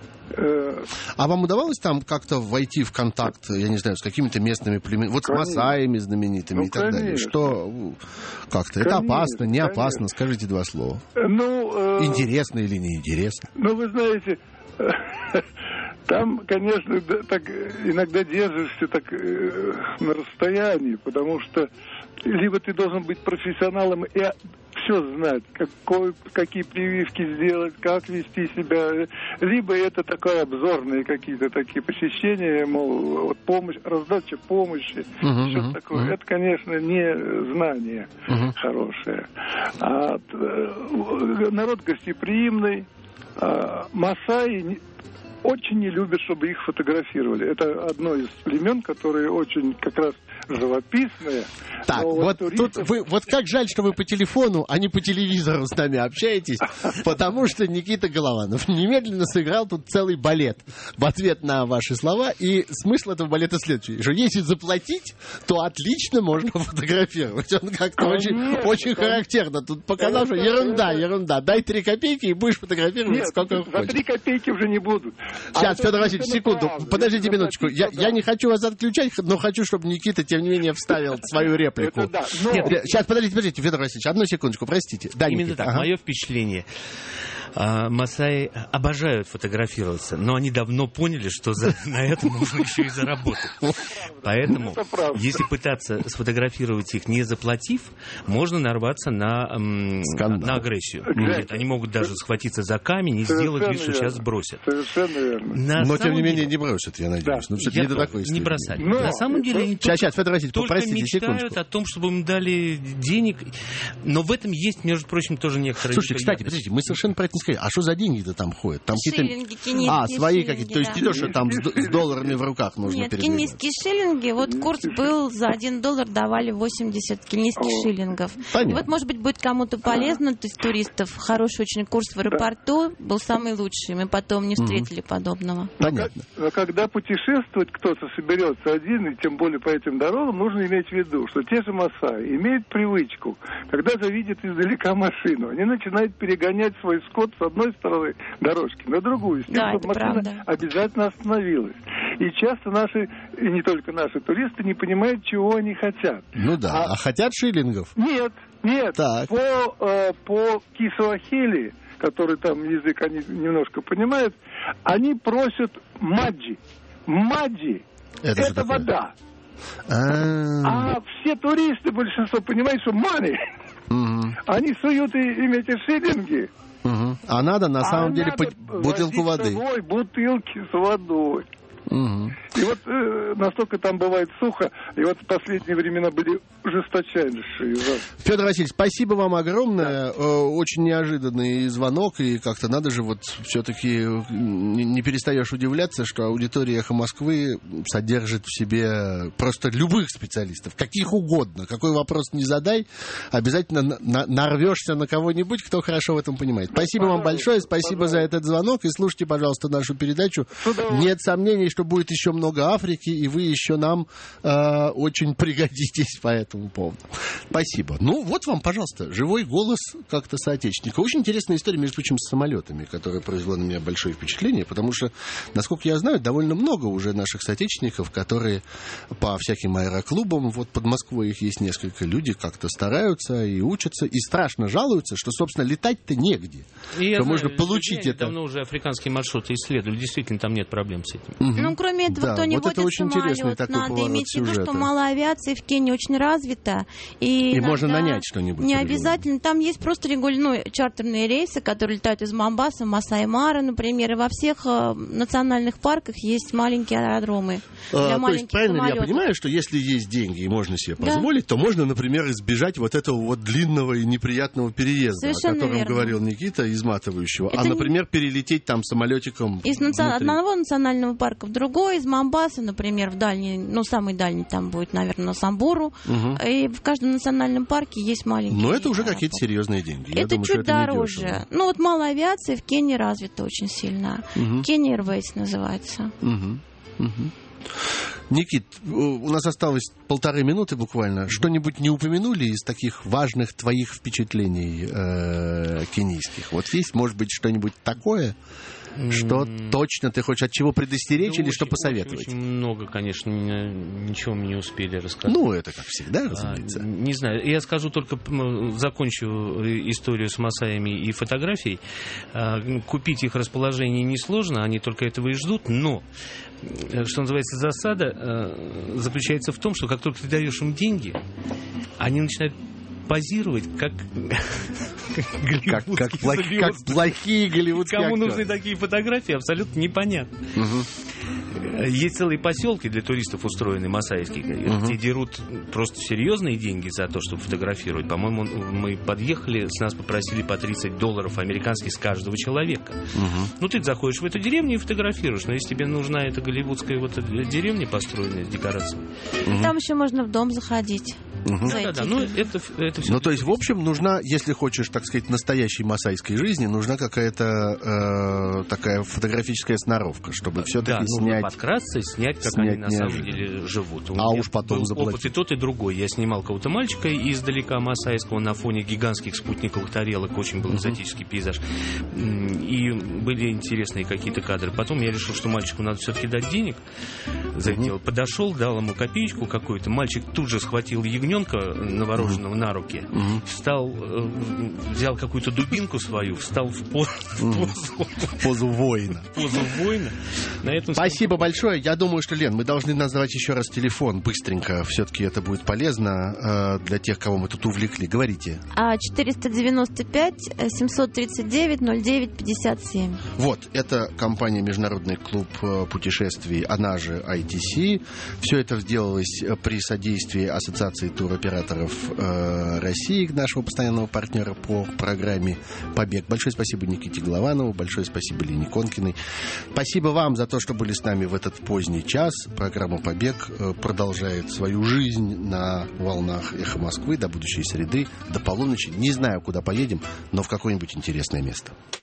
А вам удавалось там как-то войти в контакт, я не знаю, с какими-то местными племенами, вот конечно. С масаями знаменитыми и так далее? Что как-то? Это опасно, не опасно? Скажите 2 слова. Интересно или неинтересно? Ну, вы знаете, там, конечно, так иногда держишься так на расстоянии, потому что либо ты должен быть профессионалом и все знать, какие прививки сделать, как вести себя, либо это такое обзорные какие-то такие посещения, мол, вот помощь, раздача помощи, что такое. Это, конечно, не знание хорошее. Народ гостеприимный, масаи очень не любят, чтобы их фотографировали. Это одно из племен, которые очень как раз живописные. Так, вот туристов... тут вы, вот как жаль, что вы по телефону, а не по телевизору с нами общаетесь, потому что Никита Голованов немедленно сыграл тут целый балет в ответ на ваши слова, и смысл этого балета следующий, что если заплатить, то отлично можно фотографировать. Он как-то очень характерно тут показал, что ерунда, дай 3 копейки и будешь фотографировать сколько хочешь. За 3 копейки уже не будут. Сейчас, Федор Васильевич, секунду, подождите минуточку. Я не хочу вас отключать, но хочу, чтобы Никита, тем не менее, вставил свою реплику. Нет, сейчас, подождите, Федор Васильевич, одну секундочку, простите. Да, именно Никита. так, мое впечатление. Масаи обожают фотографироваться, но они давно поняли, что на этом можно еще и заработать. Поэтому, если пытаться сфотографировать их, не заплатив, можно нарваться на агрессию. Нет, они могут даже схватиться за камень и сделать вид, что сейчас сбросят. Совершенно верно. Но, тем не менее, не бросят, я надеюсь. Да. Не до такой степени. Не бросать. На самом деле, они сейчас, Федор Васильевич, только мечтают о том, чтобы им дали денег. Но в этом есть, между прочим, тоже некоторые... Слушайте, кстати, подождите, мы совершенно про это не сказали. А что за деньги-то там ходят? Там шиллинги, кенийские свои какие-то. То есть не то, что там с долларами в руках нужно передвигаться. Нет, кенийские шиллинги. Вот курс был за $1 давали 80 кенийских шиллингов. Понятно. И вот, может быть, будет кому-то полезно, то есть туристов. Хороший очень курс в аэропорту был самый лучший. Мы потом не встретили подобного. Понятно. Но когда путешествовать кто-то соберется один, и тем более по этим дорогам, нужно иметь в виду, что те же масаи имеют привычку, когда завидят издалека машину, они начинают перегонять свой скот с одной стороны дорожки на другую, с тем, чтобы машина обязательно остановилась. И часто наши, и не только наши туристы, не понимают, чего они хотят. Ну да, а хотят шиллингов? Нет. Так. По кисуахили, который там язык они немножко понимают, они просят маджи. Маджи – это вода. А все туристы, большинство, понимают, что money. Они суют им эти шиллинги. А надо, на самом деле, бутылку воды. С собой бутылки с водой. И вот настолько там бывает сухо, и вот в последние времена были жесточайшие. Федор Васильевич, спасибо вам огромное. Очень неожиданный звонок, и как-то надо же вот все-таки не перестаешь удивляться, что аудитория «Эхо Москвы» содержит в себе просто любых специалистов, каких угодно. Какой вопрос не задай, обязательно нарвешься на кого-нибудь, кто хорошо в этом понимает. Спасибо вам большое, спасибо за этот звонок, и слушайте, пожалуйста, нашу передачу. Нет сомнений, что что будет еще много Африки, и вы еще нам очень пригодитесь по этому поводу. Спасибо. Ну, вот вам, пожалуйста, живой голос как-то соотечественника. Очень интересная история, между прочим, с самолетами, которая произвела на меня большое впечатление, потому что, насколько я знаю, довольно много уже наших соотечественников, которые по всяким аэроклубам, вот под Москвой их есть несколько, люди как-то стараются и учатся, и страшно жалуются, что, собственно, летать-то негде. И что можно получить это. Давно уже африканские маршруты исследовали, действительно, там нет проблем с этим. Ну, кроме этого, кто не вот водит самолет, надо иметь в виду, что малая авиация в Кении очень развита. И можно нанять что-нибудь. Не обязательно. Там есть просто чартерные рейсы, которые летают из Момбасы, Масай-Мара, например, и во всех национальных парках есть маленькие аэродромы для маленьких самолетов. То есть, правильно я понимаю, что если есть деньги и можно себе позволить, то можно, например, избежать вот этого вот длинного и неприятного переезда, совершенно о котором верно. Говорил Никита, изматывающего. Например, перелететь там самолетиком из одного национального парка в другой, из Момбасы, например, в дальний, самый дальний там будет, наверное, на Самбуру. И в каждом национальном парке есть маленький. Но это уже какие-то серьезные деньги. Это чуть дороже. Малая авиация в Кении развита очень сильно. Kenya Airways называется. Никит, у нас осталось 1,5 минуты буквально. Что-нибудь не упомянули из таких важных твоих впечатлений кенийских? Вот есть, может быть, что-нибудь такое, что точно ты хочешь, от чего предостеречь или что посоветовать? Очень много, конечно, ничего мы не успели рассказать. Это как всегда, разумеется. Не знаю, я скажу только, закончу историю с масаями и фотографией. Купить их расположение несложно, они только этого и ждут, но, что называется, засада заключается в том, что как только ты даешь им деньги, они начинают позировать как плохие голливудские Кому актеры. нужны такие фотографии, абсолютно непонятно. Есть целые поселки для туристов устроенные, масайские, где дерут просто серьезные деньги за то, чтобы фотографировать. По-моему, мы подъехали, с нас попросили по $30 американских с каждого человека. Ты заходишь в эту деревню и фотографируешь. Но если тебе нужна эта голливудская деревня, построенная с декорацией. Там еще можно в дом заходить. Это все. То есть, в общем, нужна, если хочешь, так сказать, настоящей масайской жизни, нужна какая-то такая фотографическая сноровка, чтобы все-таки снять... подкрасться и снять, как они на самом деле живут. Уж потом заплатить. Опыт и тот, и другой. Я снимал какого-то мальчика издалека масайского на фоне гигантских спутниковых тарелок. Очень был экзотический пейзаж. И были интересные какие-то кадры. Потом я решил, что мальчику надо все-таки дать денег за это дело. Подошел, дал ему копеечку какую-то. Мальчик тут же схватил ягненка новорожденного на руки. Встал, взял какую-то дубинку свою, встал в позу воина. Спасибо большое. Я думаю, что, Лен, мы должны назвать еще раз телефон быстренько. Все-таки это будет полезно для тех, кого мы тут увлекли. Говорите. 495-739-09-57. Вот, это компания «Международный клуб путешествий», она же ITC. Все это сделалось при содействии Ассоциации туроператоров России, нашего постоянного партнера по программе «Побег». Большое спасибо Никите Голованову, большое спасибо Лене Конкиной. Спасибо вам за то, что были с нами в этот поздний час. Программа «Побег» продолжает свою жизнь на волнах «Эхо Москвы» до будущей среды, до полуночи. Не знаю, куда поедем, но в какое-нибудь интересное место.